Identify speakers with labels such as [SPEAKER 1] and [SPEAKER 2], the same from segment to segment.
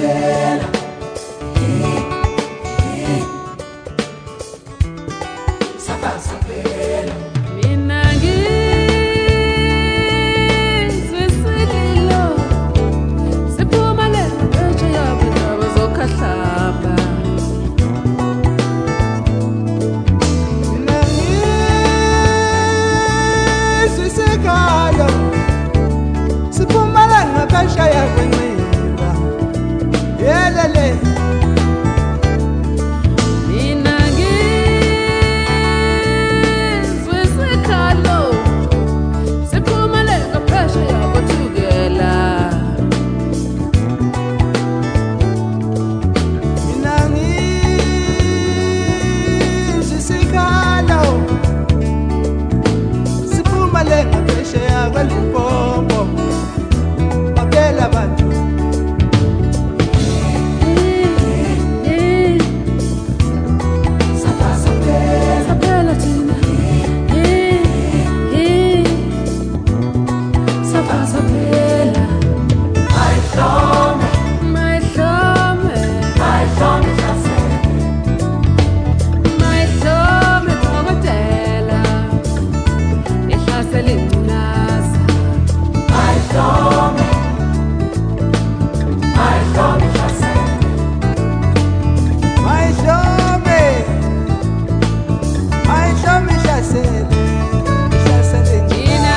[SPEAKER 1] phela safa phela
[SPEAKER 2] mina ngizwisililo siphuma le nje yabo ndaba zokhahlamba
[SPEAKER 3] mina ngizwisekalo siphuma le ngaphesheya kwenxiba yelele
[SPEAKER 2] mina ngizwisikalo siphuma le ngaphesheya kothukela
[SPEAKER 3] mina ngizwisekalo siphuma le ngaphesheya kweLimpopo babela bantu
[SPEAKER 1] safa phela
[SPEAKER 2] saphela thina safa saphela
[SPEAKER 1] ayihlome
[SPEAKER 2] mayihlome
[SPEAKER 1] ayihlome hlasela
[SPEAKER 2] mayihlome dokotela ihlasela ingculaza
[SPEAKER 1] ayihlome hlasela
[SPEAKER 3] mayihlome ihlasele
[SPEAKER 2] Mina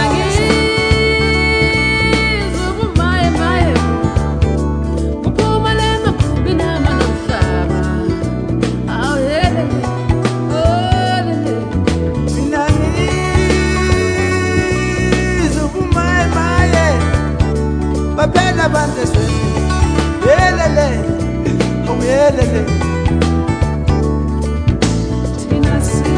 [SPEAKER 2] ngizubumaye maye uphuma lena binama nomhlaba awuhelele olele
[SPEAKER 3] mina ngizubumaye baphela abantu esweni yelele awuyelele
[SPEAKER 2] thina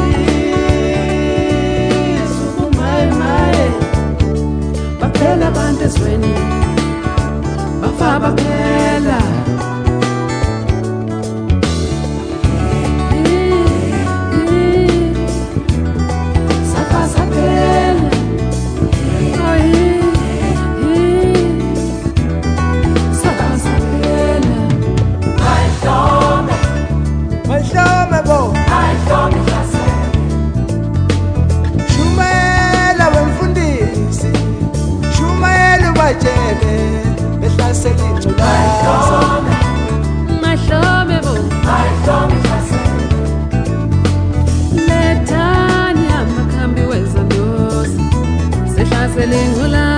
[SPEAKER 2] sizubumaye baphela abantu ezweni bafa baphela
[SPEAKER 1] safa phela safa phela ayihlome
[SPEAKER 3] mayihlome bo
[SPEAKER 1] ayihlome hlasela
[SPEAKER 3] shumela wemfundisi shumela ubatshele behlasela ingculaza
[SPEAKER 1] ayihlome
[SPEAKER 2] mahlome bo
[SPEAKER 1] hlasela
[SPEAKER 2] lethani amakhambi wezandosi sihlasele ingculaza